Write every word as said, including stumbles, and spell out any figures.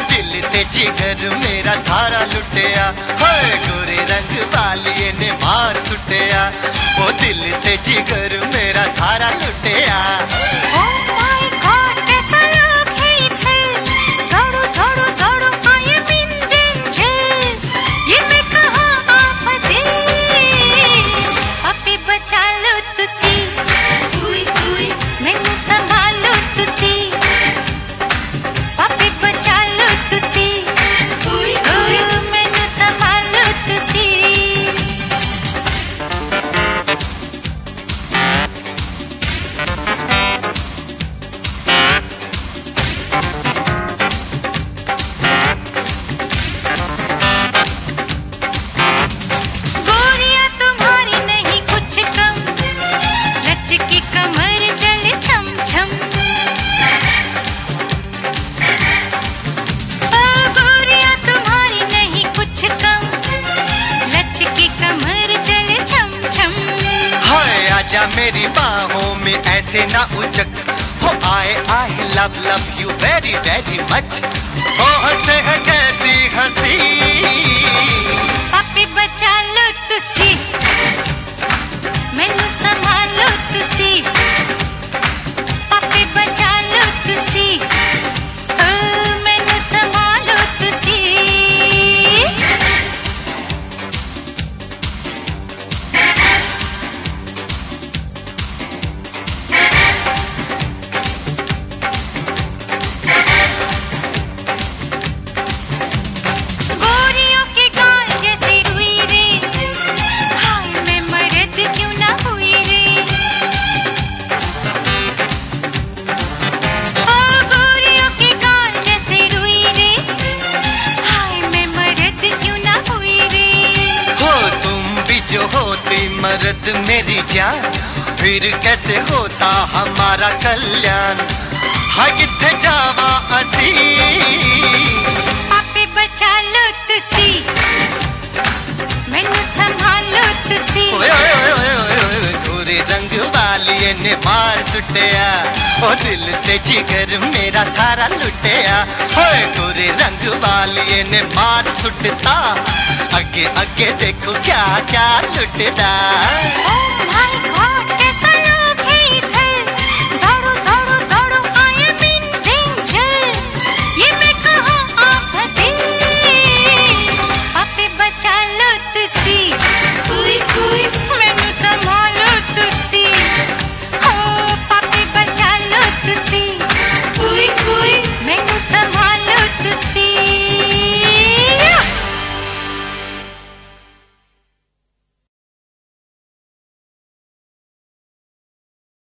दिल ते जिगर मेरा सारा लुटिया, होए गोरे रंग वालिए ने मार सुटिया, ओ दिल ते जिगर मेरा सारा लुटिया। आजा मेरी बाहों में ऐसे ना उचक, हो आए I love love you very very much, हो हंसे है कैसी हंसी, पापी बचा लो तुसी, मैनू संभालो तुसी, पापी बचा लो तुसी, मैनू संभालो तुसी। जो होती मर्द मेरी जान, फिर कैसे होता हमारा कल्याण, हाँ किथे जावा असी, पापी बचा लो तुसी, मैनू संभालो तुसी, ओए ओए ओए ओए ओए गोरे रंग वालिए ने मार सुटिया, ओ दिल ते जिगर मेरा सारा लुटिया, ओए गोरे रंग वालिए ने मार सुटता, अगे अगे देखो क्या क्या लुटदा। Oh my God!